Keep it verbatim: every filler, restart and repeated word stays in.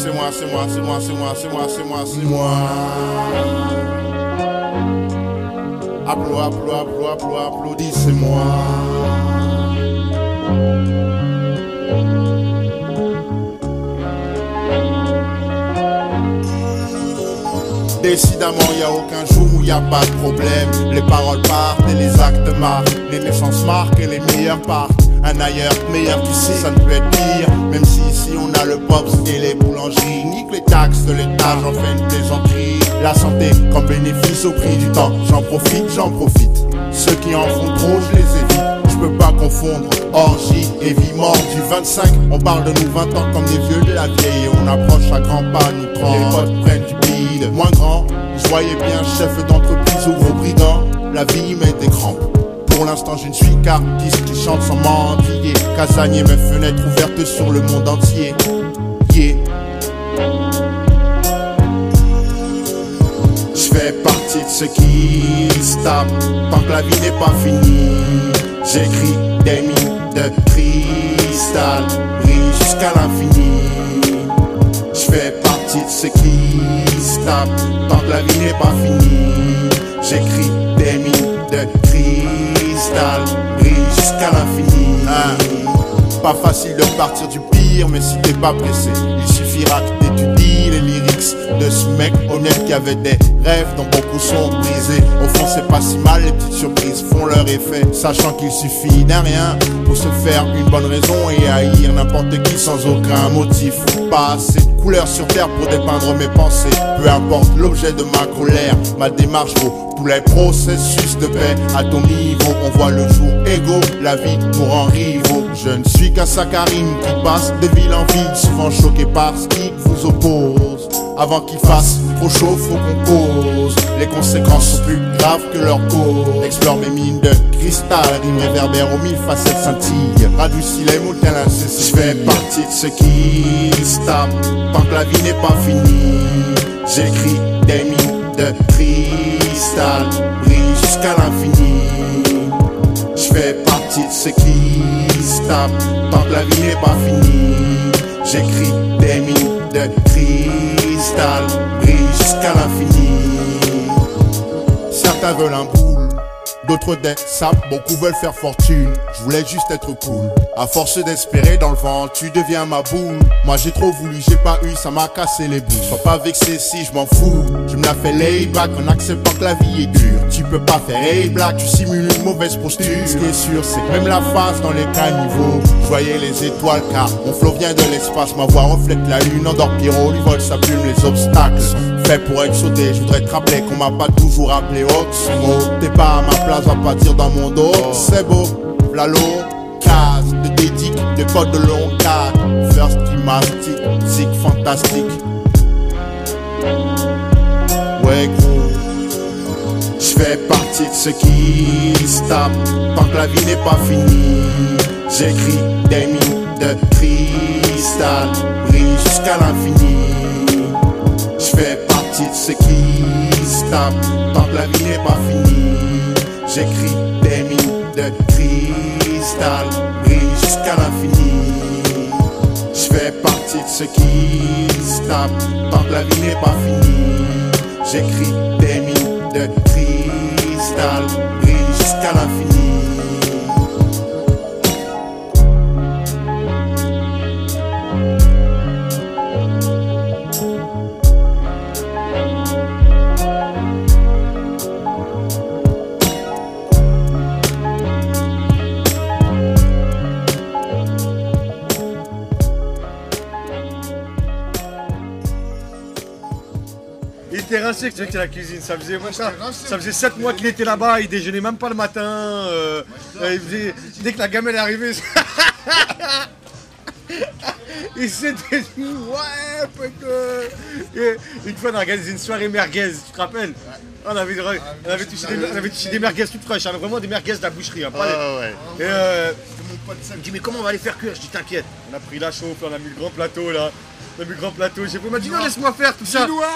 c'est moi, c'est moi, c'est moi, c'est moi, c'est moi, c'est moi, c'est moi. Applaudis, applaudis, applaudis, applaudissez-moi. Décidément, y a aucun jour où y a pas de problème. Les paroles partent et les actes marquent. Les naissances marquent et les meilleurs partent. Un ailleurs meilleur qu'ici, ça ne peut être pire. Même si ici on a le pops et les boulangeries. Nique les taxes de l'État, j'en fais une plaisanterie. La santé comme bénéfice au prix du temps. J'en profite, j'en profite. Ceux qui en font trop, je les évite. Je peux pas confondre orgie et vie mort du vingt-cinq. On parle de nous vingt ans comme des vieux de la vieille. Et on approche à grands pas, nous trente. Les potes prennent du bide. Moins grand, vous voyez bien, chef d'entreprise ou gros brigand. La vie met des crampes. Pour l'instant je ne suis qu'artiste qui chante sans mendier. Casanier, mes fenêtres ouvertes sur le monde entier. Yeah. Je fais partie de ceux qui se tapent tant que la vie n'est pas finie. J'écris des mines de cristal, brille jusqu'à l'infini. Je fais partie de ceux qui se tapent tant que la vie n'est pas finie. J'écris des mines de cristal, brille jusqu'à l'infini. Hein. Pas facile de partir du pire, mais si t'es pas pressé, il suffira que t'étudies les lyrics de ce mec honnête qui avait des rêves dont beaucoup sont brisés. Au fond c'est pas si mal, les petites surprises font leur effet, sachant qu'il suffit d'un rien pour se faire une bonne raison et haïr n'importe qui sans aucun motif. Pas assez de couleurs sur terre pour dépeindre mes pensées. Peu importe l'objet de ma colère, ma démarche vaut tous les processus de paix à ton niveau. On voit le jour égaux, la vie nous rend rivaux. Je ne suis qu'un saccharine qui passe de ville en ville, souvent choqué par ce qui vous oppose. Avant qu'il fasse trop chaud, faut qu'on cause. Les conséquences sont plus graves que leur cause. Explore mes mines de cristal, rime réverbère aux mille facettes scintillent. Radoucis les mots tel un cécile. Je fais partie de ceux qui se tapent tant que la vie n'est pas finie. J'écris des mines de cristal, brille jusqu'à l'infini. Je fais partie de ceux qui se tapent tant que la vie n'est pas finie. J'écris des mines de cristal, brille jusqu'à l'infini. Certains veulent un boule, d'autres des sapes, beaucoup veulent faire fortune. Je voulais juste être cool. À force d'espérer dans le vent, tu deviens ma boule. Moi j'ai trop voulu, j'ai pas eu, ça m'a cassé les boules. Sois pas vexé si je m'en fous. Tu me l'as fait lay back en acceptant que la vie est dure. Tu peux pas faire hey black, tu simules une mauvaise posture. Ce qui est sûr, c'est que même la face dans les caniveaux. Je voyais les étoiles car mon flow vient de l'espace. Ma voix reflète la lune, endort Pierrot, lui vole sa plume. Les obstacles sont faits pour être sautés. Je voudrais te rappeler qu'on m'a pas toujours appelé Oxmo. T'es pas à ma place, va pas dire dans mon dos. C'est beau, v'là l'eau, case de dédic, de codes de long cadre. First climatique, zig fantastique. Ouais gros, j'fais partie de ceux qui se tapent tant que la vie n'est pas finie. J'écris des mines de cristal, brille jusqu'à l'infini. J'fais partie de ceux qui se tapent tant que la vie n'est pas finie. J'écris des mines de cristal, brille jusqu'à l'infini. J'fais partie de ceux qui se tapent tant que la vie n'est pas finie. J'écris des mines de cristal, brille jusqu'à l'infini. Il était rincé que tu étais à la cuisine, ça faisait, moi, ça, ça faisait sept mois qu'il était là-bas, il déjeunait même pas le matin, euh, euh, il faisait, dès que la gamelle est arrivée, il s'était dit ouais putain. Et une fois on a organisé une soirée merguez, tu te rappelles? On avait, on avait touché des, on avait touché des merguez toutes fraîches, hein, vraiment des merguez de la boucherie. Hein, pas les... Ah ouais. Et euh, il me dit mais comment on va les faire cuire? Je dis t'inquiète, on a pris la chauffe, on a mis le grand plateau là, on a mis le grand plateau, j'ai dit non laisse-moi faire tout ça.